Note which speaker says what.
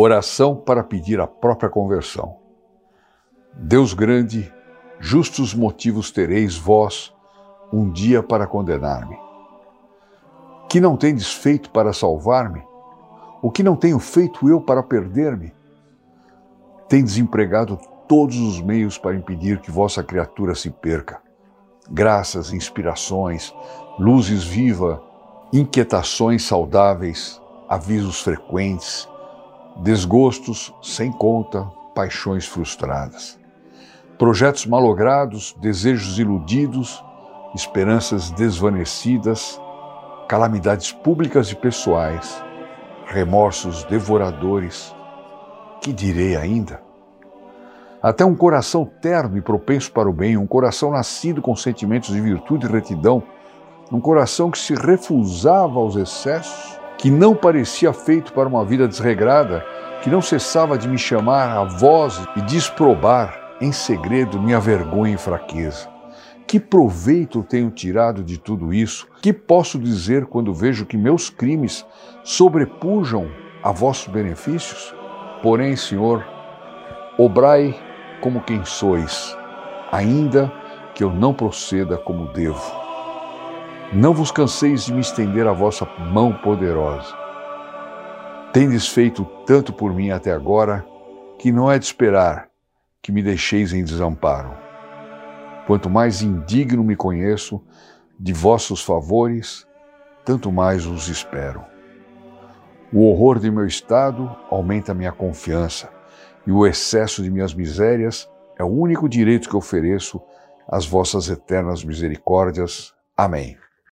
Speaker 1: Oração para pedir a própria conversão. Deus grande, justos motivos tereis vós um dia para condenar-me. Que não tendes feito para salvar-me? O que não tenho feito eu para perder-me? Tendes empregado todos os meios para impedir que vossa criatura se perca. Graças, inspirações, luzes vivas, inquietações saudáveis, avisos frequentes, desgostos sem conta, paixões frustradas, projetos malogrados, desejos iludidos, esperanças desvanecidas, calamidades públicas e pessoais, remorsos devoradores. Que direi ainda? Até um coração terno e propenso para o bem, um coração nascido com sentimentos de virtude e retidão, um coração que se refusava aos excessos, que não parecia feito para uma vida desregrada, que não cessava de me chamar a voz e de exprobar em segredo minha vergonha e fraqueza. Que proveito tenho tirado de tudo isso? Que posso dizer quando vejo que meus crimes sobrepujam a vossos benefícios? Porém, Senhor, obrai como quem sois, ainda que eu não proceda como devo. Não vos canseis de me estender a vossa mão poderosa. Tendes feito tanto por mim até agora, que não é de esperar que me deixeis em desamparo. Quanto mais indigno me conheço de vossos favores, tanto mais os espero. O horror de meu estado aumenta minha confiança, e o excesso de minhas misérias é o único direito que ofereço às vossas eternas misericórdias. Amém.